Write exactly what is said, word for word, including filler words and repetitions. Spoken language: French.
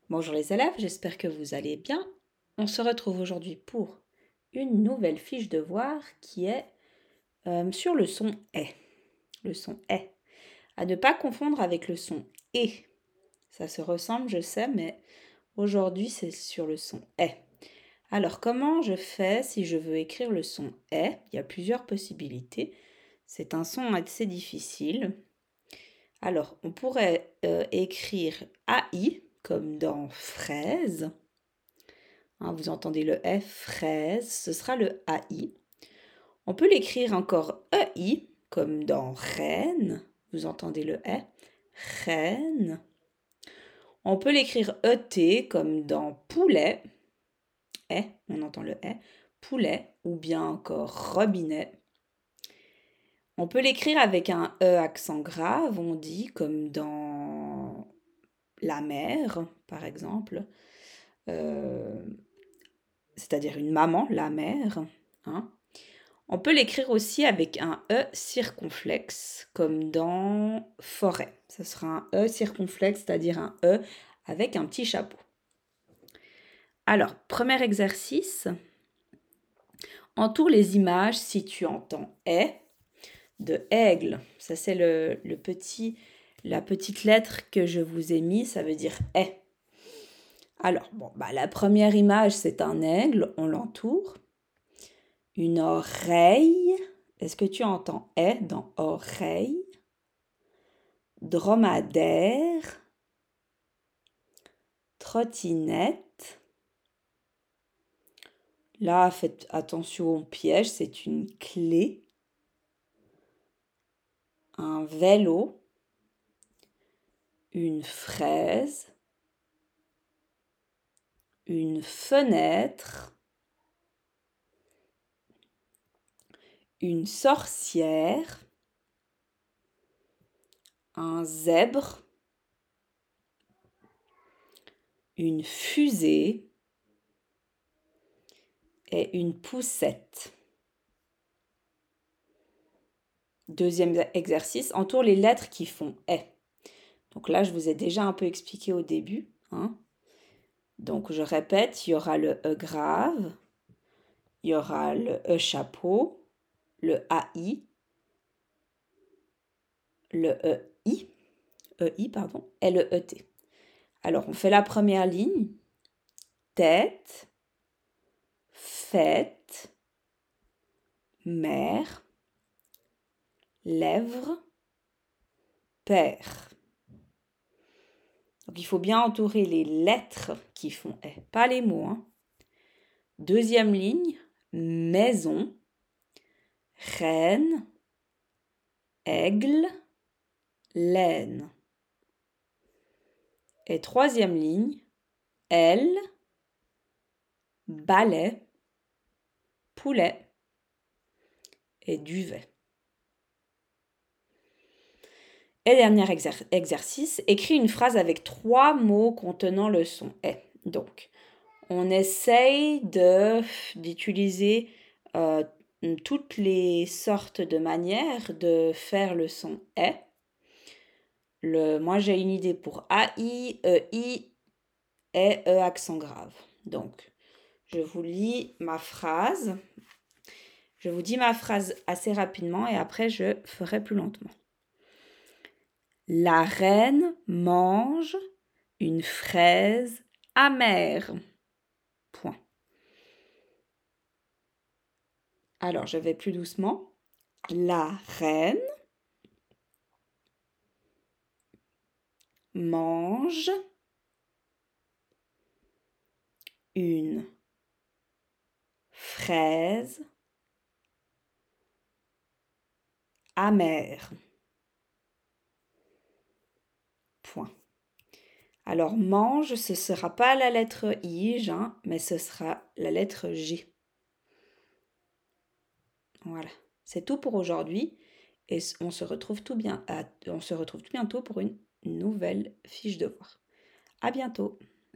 Bonjour les élèves, j'espère que vous allez bien. On se retrouve aujourd'hui pour une nouvelle fiche de devoir qui est euh, sur le son est. Le son est. À ne pas confondre avec le son et. Ça se ressemble, je sais, mais aujourd'hui c'est sur le son est. Alors comment je fais si je veux écrire le son est? Il y a plusieurs possibilités. C'est un son assez difficile. Alors on pourrait euh, écrire A I comme dans fraise. Hein, vous entendez le F, fraise, ce sera le A I. On peut l'écrire encore E I, comme dans reine. Vous entendez le E, reine. On peut l'écrire E T, comme dans poulet. E, on entend le E, poulet, ou bien encore robinet. On peut l'écrire avec un E accent grave, on dit, comme dans la mer, par exemple. Euh, c'est-à-dire une maman, la mère. Hein. On peut l'écrire aussi avec un E circonflexe, comme dans forêt. Ce sera un E circonflexe, c'est-à-dire un E avec un petit chapeau. Alors, premier exercice. Entoure les images si tu entends est de aigle. Ça, c'est le, le petit, la petite lettre que je vous ai mis, ça veut dire est. Alors, bon, bah, la première image, c'est un aigle, on l'entoure. Une oreille. Est-ce que tu entends est dans oreille? Dromadaire. Trottinette. Là, faites attention au piège, c'est une clé. Un vélo. Une fraise. Une fenêtre. Une sorcière. Un zèbre. Une fusée. Et une poussette. Deuxième exercice, entoure les lettres qui font est. Donc là, je vous ai déjà un peu expliqué au début. Hein. Donc je répète, il y aura le E grave, il y aura le E chapeau, le A I, le E I, E I pardon, et le E T. Alors on fait la première ligne. Tête, fête, mère, lèvres, père. Donc il faut bien entourer les lettres qui font est, pas les mots. Hein. Deuxième ligne, maison, reine, aigle, laine. Et troisième ligne, elle, balai, poulet et duvet. Et dernier exer- exercice, écris une phrase avec trois mots contenant le son est. Donc, on essaye de, d'utiliser euh, toutes les sortes de manières de faire le son est. Le, moi, j'ai une idée pour A I, E I et E accent grave. Donc, je vous lis ma phrase. Je vous dis ma phrase assez rapidement et après, je ferai plus lentement. La reine mange une fraise amère. Point. Alors, je vais plus doucement. La reine mange une fraise amère. Point. Alors, mange, ce ne sera pas la lettre I, hein, mais ce sera la lettre G. Voilà. C'est tout pour aujourd'hui. Et on se retrouve tout bien, on se retrouve tout bientôt pour une nouvelle fiche de devoir. À bientôt.